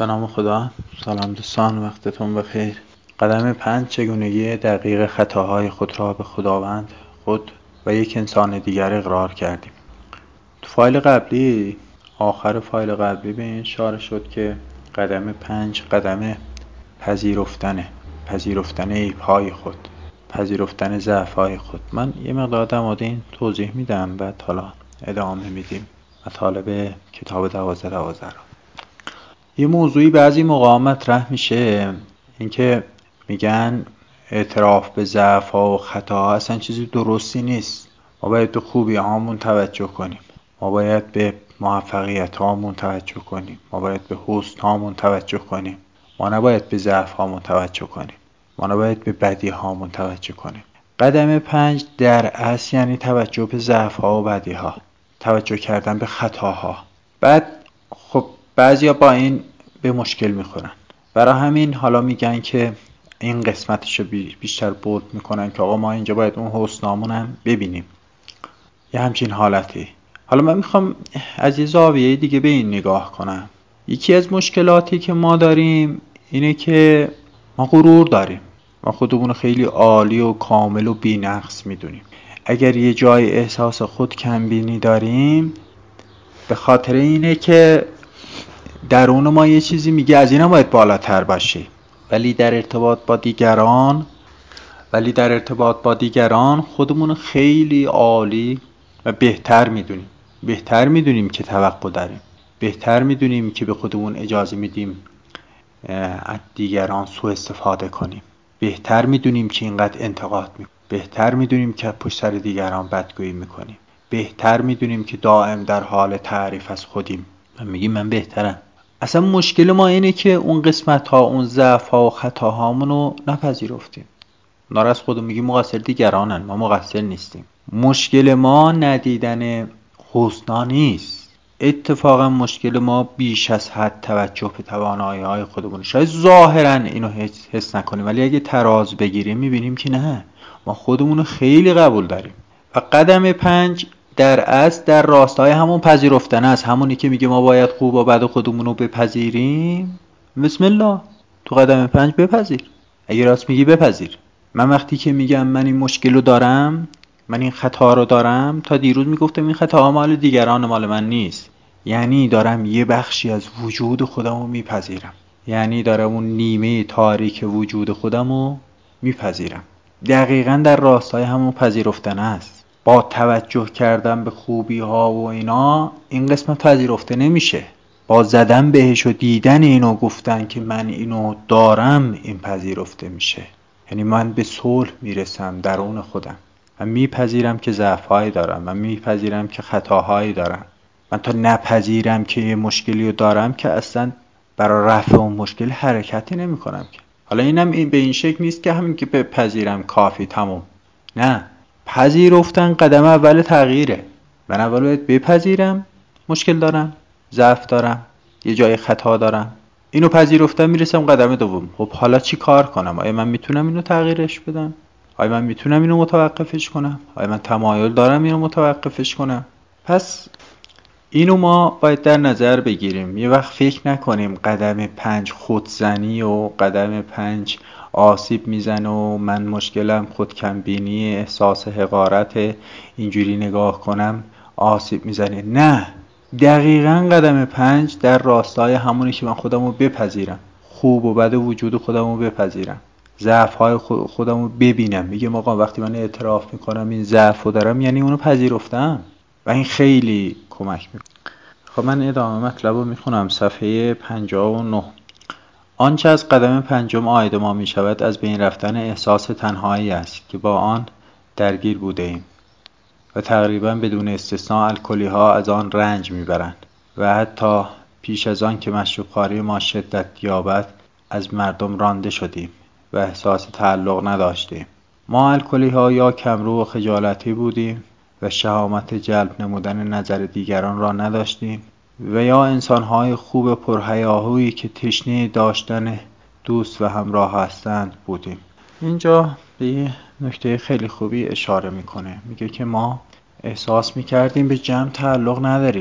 به نام خدا. سلام دوستان، وقتتون بخیر. قدم 5: چگونگی دقیق خطاهای خود را به خداوند، خود و یک انسان دیگر اقرار کردیم. تو فایل قبلی، آخر فایل قبلی به این اشاره شد که قدم 5 قدم پذیرفتن عیب‌های خود، پذیرفتن ضعف‌های خود. من یه مقدار در مورد این توضیح میدم، بعد حالا ادامه میدیم مطالب کتاب 12 رو. یه موضوعی بعضی موقع مطرح میشه، اینکه میگن اعتراف به ضعف‌ها و خطاها اصلا چیزی درستی نیست. ما باید به خوبی هامون توجه کنیم، ما باید به موفقیت هامون توجه کنیم، ما باید به حسن هامون توجه کنیم، ما نباید به ضعف هامون توجه کنیم، ما نباید به بدی هامون توجه کنیم. قدم 5 در اصل یعنی توجه به ضعف ها و بدی ها، توجه کردن به خطاها. بعد خب بعضیا با این به مشکل میخورن، برای همین حالا میگن که این قسمتشو بیشتر بولد میکنن که آقا ما اینجا باید اون حسنامون هم ببینیم، یه همچین حالتی. حالا من میخوام از یه زاویه دیگه به این نگاه کنم. یکی از مشکلاتی که ما داریم اینه که ما غرور داریم، ما خودمون خیلی عالی و کامل و بی‌نقص میدونیم. اگر یه جای احساس خود کمبینی داریم، به خاطر اینه که درون ما یه چیزی میگه از این هم باید بالاتر باشی. ولی در ارتباط با دیگران خودمون خیلی عالی و بهتر میدونیم که توقع داریم، بهتر میدونیم که به خودمون اجازه میدیم از دیگران سوء استفاده کنیم، بهتر میدونیم که اینقدر انتقاد میکنیم، بهتر میدونیم که پشت سر دیگران بدگویی میکنیم، بهتر میدونیم که دائم در حال تعریف از خودیم و میگیم من بهترم. اصلا مشکل ما اینه که اون قسمت ها، اون ضعف ها و خطا هامونو نپذیرفتیم. نار از خودمون میگیم مقصر دیگرانن، ما مقصر نیستیم. مشکل ما ندیدن حسنا نیست، اتفاقا مشکل ما بیش از حد توجه به توانایی های خودمون. شاید ظاهرا اینو حس نکنیم، ولی اگه تراز بگیریم میبینیم که نه، ما خودمون خیلی قبول داریم. و قدم 5 در اصل در راستای همون پذیرفتن است، همونی که میگه ما باید خوب و بد خودمون رو بپذیریم. بسم الله، تو قدم 5 بپذیر. اگه راست میگی بپذیر. من وقتی که میگم من این مشکل رو دارم، من این خطا رو دارم، تا دیروز میگفتم این خطا مال دیگران، مال من نیست. یعنی دارم یه بخشی از وجود خودم رو میپذیرم، یعنی دارم اون نیمه تاریک وجود خودم رو میپذیرم. دقیقاً در راستای همون پذیرفتن است. با توجه کردن به خوبی ها و اینا این قسمت پذیرفته نمیشه. با زدن بهش و دیدن اینو، گفتن که من اینو دارم، این پذیرفته میشه. یعنی من به صلح میرسم درون خودم، من میپذیرم که ضعف‌هایی دارم، من میپذیرم که خطاهایی دارم. من تا نپذیرم که یه مشکلی رو دارم که اصلا برای رفع اون مشکل حرکتی نمی کنم که. حالا اینم به این شکل نیست که همین که بپذیرم کافی تموم. نه، پذیرفتن قدم اول تغییره. من اول باید بپذیرم مشکل دارم، ضعف دارم، یه جای خطا دارم. اینو پذیرفتم، میرسم قدم دوم. خب حالا چی کار کنم؟ آیا من میتونم اینو تغییرش بدم؟ آیا من میتونم اینو متوقفش کنم؟ آیا من تمایل دارم اینو متوقفش کنم؟ پس اینو ما باید در نظر بگیریم. یه وقت فکر نکنیم قدم 5 خودزنی و قدم 5 آسیب میزنه و من مشکلم خودکمبینی، احساس حقارت، اینجوری نگاه کنم آسیب میزنه. نه، دقیقاً قدم 5 در راستای همونی که من خودم رو بپذیرم، خوب و بد وجود خودم رو بپذیرم، ضعف‌های خودم رو ببینم. میگم آقا وقتی من اعتراف میکنم این ضعف رو دارم، یعنی اونو پذیرفتم و این خیلی کمک میکنه. خب من ادامه مطلب رو میخونم. صفحه 59. آنچه از قدم 5 عاید ما میشود از بین رفتن احساس تنهایی است که با آن درگیر بوده ایم و تقریبا بدون استثناء الکلی ها از آن رنج میبرند و حتی پیش از آن که مشروبخواری ما شدت یابد از مردم رانده شدیم و احساس تعلق نداشتیم. ما الکلی ها یا کمرو و خجالتی بودیم و شهامت جلب نمودن نظر دیگران را نداشتیم، و یا انسان‌های خوب پرهیاهویی که تشنه داشتن دوست و همراه هستند بودیم. اینجا به یه نکته خیلی خوبی اشاره میکنه. میگه که ما احساس میکردیم به جمع تعلق نداریم،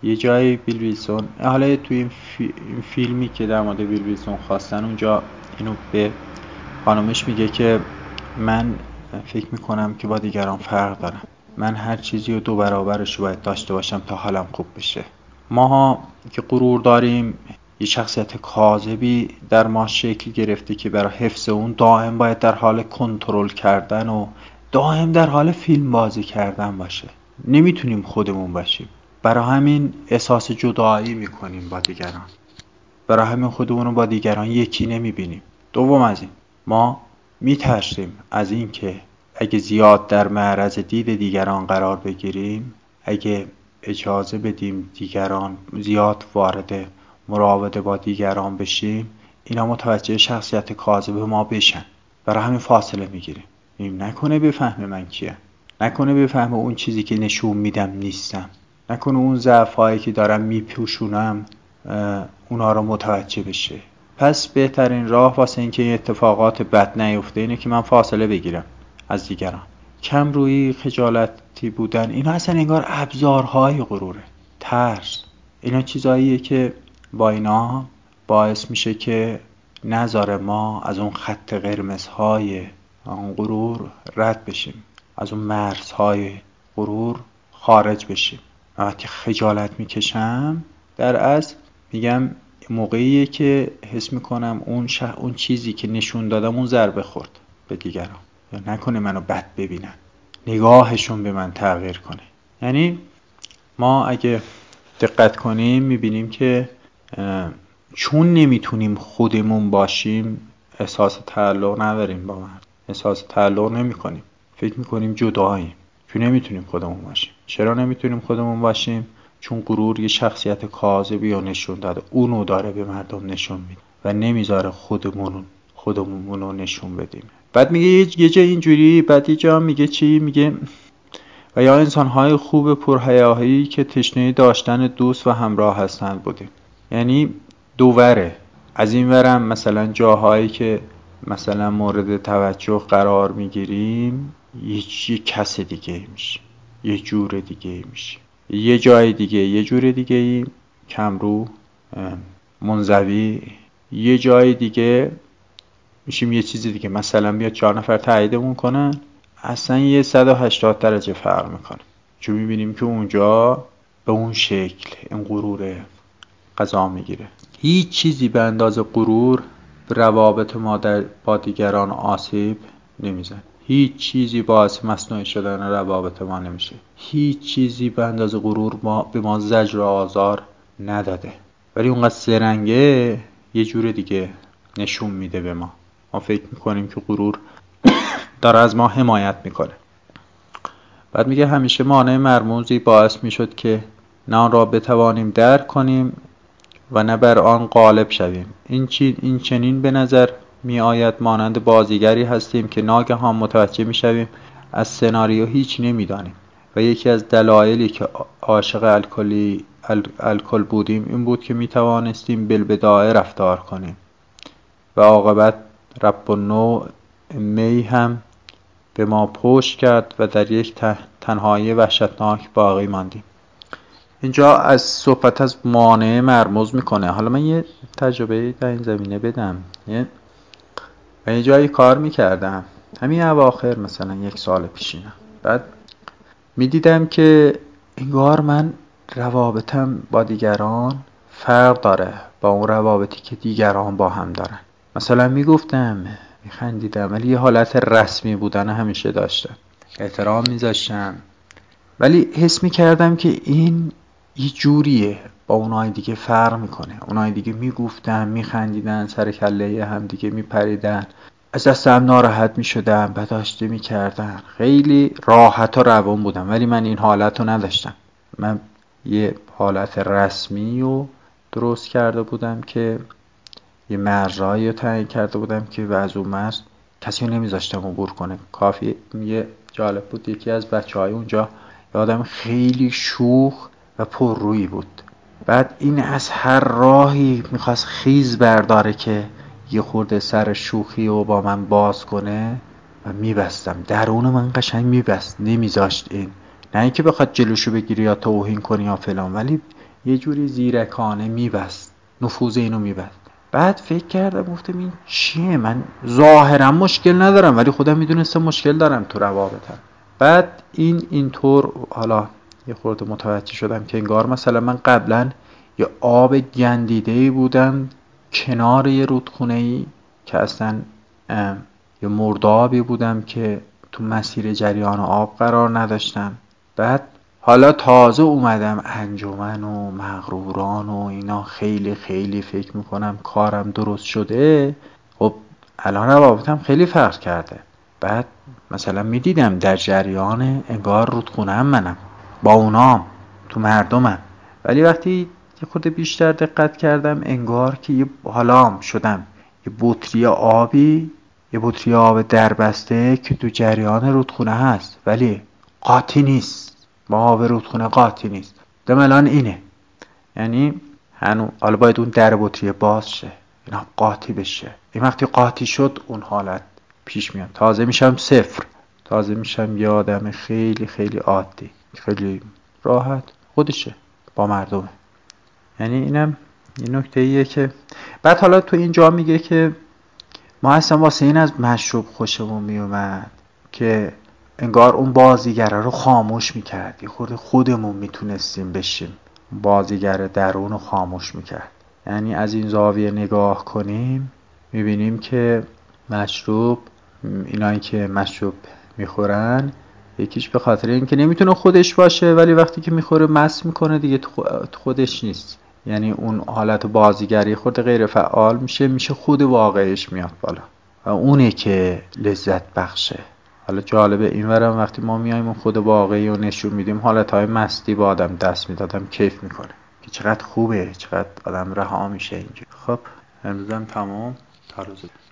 یه جایی بیل ویلسون، حالا توی این فیلمی که در مورد بیل ویلسون خواستن، اونجا اینو به خانمش میگه که من فکر میکنم که با دیگران فرق دارم، من هر چیزی رو 2 برابرش باید داشته باشم تا حالم خوب بشه. ماها که غرور داریم، یه شخصیت کاذبی در ما شکل گرفته که برای حفظ اون دائم باید در حال کنترل کردن و دائم در حال فیلم بازی کردن باشه. نمیتونیم خودمون باشیم، برای همین احساس جدایی میکنیم با دیگران، برای همین خودمون رو با دیگران یکی نمیبینیم. دوم از این، ما میترسیم از این که اگه زیاد در معرض دید دیگران قرار بگیریم، اگه اجازه بدیم دیگران زیاد وارد مراوده با دیگران بشیم، اینا متوجه شخصیت کاذب ما بشن، برای همین فاصله میگیریم. نکنه بفهمه من کیه، نکنه بفهمه اون چیزی که نشون میدم نیستم، نکنه اون ضعفایی که دارم میپوشونم اونا رو متوجه بشه. پس بهترین راه واسه اینکه این اتفاقات بد نیفته اینه که من فاصله بگیرم از دیگران. کم رویی، خجالتی بودن، اینا اصلا انگار ابزارهای غروره. ترس، اینا چیزاییه که با اینا باعث میشه که نذاره ما از اون خط قرمزهای اون غرور رد بشیم، از اون مرزهای غرور خارج بشیم. وقتی خجالت میکشم، در اصل میگم موقعیه که حس میکنم اون چیزی که نشون دادم اون ضربه خورد به دیگران، یا نکنه منو بد ببینن، نگاهشون به من تغییر کنه. یعنی ما اگه دقت کنیم میبینیم که چون نمیتونیم خودمون باشیم احساس تعلق نداریم با من، احساس تعلق نمی کنیم، فکر میکنیم جداییم، چون نمیتونیم خودمون باشیم. چرا نمیتونیم خودمون باشیم؟ چون غرور یه شخصیت کاذبی رو نشون داده، اونو داره به مردم نشون میده و نمیذاره خودمون رو نشون بدیم. بعد میگه یه جا اینجوری، بعد یه جا میگه چی؟ میگه و یا انسان‌های خوب پرهیاهویی که تشنه داشتن دوست و همراه هستند بودیم. یعنی دووره، از این ورم مثلا جاهایی که مثلا مورد توجه قرار میگیریم یه کس دیگه میشه، یه جور دیگه میشه، یه جای دیگه یه جور دیگه، کمرو، منزوی، یه جای دیگه میشیم یه چیز دیگه. مثلا بیاد 4 نفر تاییدمون کنن، اصلا یه 180 درجه فرق میکنه، چون میبینیم که اونجا به اون شکل این غرور قضا میگیره. هیچ چیزی به اندازه غرور به روابط ما با دیگران آسیب نمیزن. هیچ چیزی باعث مصنوعی شدن روابط ما نمیشه. هیچ چیزی به اندازه غرور به ما زجر و آزار نداده، ولی اونقدر سرنگه یه جور دیگه نشون میده به ما. ما فکر میکنیم که غرور داره از ما حمایت میکنه. بعد میگه همیشه مانع مرموزی باعث میشد که نه آن را بتوانیم درک کنیم و نه بر آن غالب شویم. این چنین به نظر می آید مانند بازیگری هستیم که ناگهان متوجه می شویم از سناریو هیچ نمی دانیم و یکی از دلایلی که عاشق الکل بودیم این بود که می توانستیم بالبداهه رفتار کنیم و عاقبت رب النوع می هم به ما پشت کرد و در یک تنهایی وحشتناک باقی ماندیم. اینجا از صحبت از مانع مرموز میکنه. حالا من یه تجربه در این زمینه بدم. من یه جایی کار میکردم همین اواخر، مثلا 1 سال پیشینا، بعد میدیدم که انگار من روابطم با دیگران فرق داره با اون روابطی که دیگران با هم دارن. مثلا میگفتم، میخندیدم، ولی یه حالت رسمی بودن همیشه داشتم، احترام میذاشتم، ولی حس میکردم که این یه جوریه با اونای دیگه فرق میکنه. اونای دیگه میگفتن، میخندیدن، سر کله هم دیگه میپریدن، از دستم ناراحت میشدم، بداشته میکردن، خیلی راحت و روان بودم، ولی من این حالت رو نداشتم. من یه حالت رسمی رو درست کرده بودم که یه مرزهایی رو تعیین کرده بودم که از اون مرز کسی رو نمیذاشتم عبور کنه. کافی یه جالب بود، یکی از بچهای اونجا آدم خیلی شوخ و پررویی بود. بعد این از هر راهی میخواست خیز برداره که یه خورده سر شوخی رو با من باز کنه و میبستم، درون من قشنگ میبست، نمیذاشت این، نه اینکه بخواد جلوشو بگیری یا توهین کنی یا فلان، ولی یه جوری زیرکانه میبست، نفوذ اینو میبست. بعد فکر کردم گفتم این چیه؟ من ظاهرا مشکل ندارم ولی خودم میدونستم مشکل دارم تو روابطم. بعد اینطور حالا یه خورده متوجه شدم که انگار مثلا من قبلا یه آب گندیده‌ای بودم کنار یه رودخونه‌ای که اصلا یه مردابی بودم که تو مسیر جریان آب قرار نداشتم. بعد حالا تازه اومدم انجمن و مغروران و اینا، خیلی خیلی فکر میکنم کارم درست شده. خب الان روابطم خیلی فرق کرده. بعد مثلا میدیدم در جریان انگار رودخونه هم منم با اونام تو مردمم، ولی وقتی یه خورده بیشتر دقت کردم انگار که یه حالام شدم یه بطری آبی، یه بطری آب دربسته که تو جریان رودخونه هست ولی قاطی نیست، با آب رودخونه قاطی نیست. دم الان اینه، یعنی حالا باید اون در بطری باز شه، اینا قاطی بشه. این وقتی قاطی شد اون حالت پیش میاد، تازه میشم صفر، تازه میشم یه آدم خیلی خیلی عادی، خیلی راحت خودشه با مردمه. یعنی اینم یه نکته ایه که بعد حالا تو اینجا میگه که ما اصلا واسه این از مشروب خوشمون میومد که انگار اون بازیگره رو خاموش میکرد، یه خورده خودمون میتونستیم بشیم بازیگر درون رو خاموش میکرد. یعنی از این زاویه نگاه کنیم میبینیم که مشروب، اینایی که مشروب میخورن یکیش به خاطر اینکه نمیتونه خودش باشه، ولی وقتی که میخوره مست میکنه دیگه تو خودش نیست، یعنی اون حالت بازیگری خود غیر فعال میشه خود واقعش میاد بالا و اونه که لذت بخشه. حالا جالبه اینورم وقتی ما میایم اون خود واقعی رو نشون میدیم، حالتهای مستی با آدم دست میدادم کیف میکنه که چقدر خوبه، چقدر آدم رها میشه اینجا. خب امروزم تمام. تا روز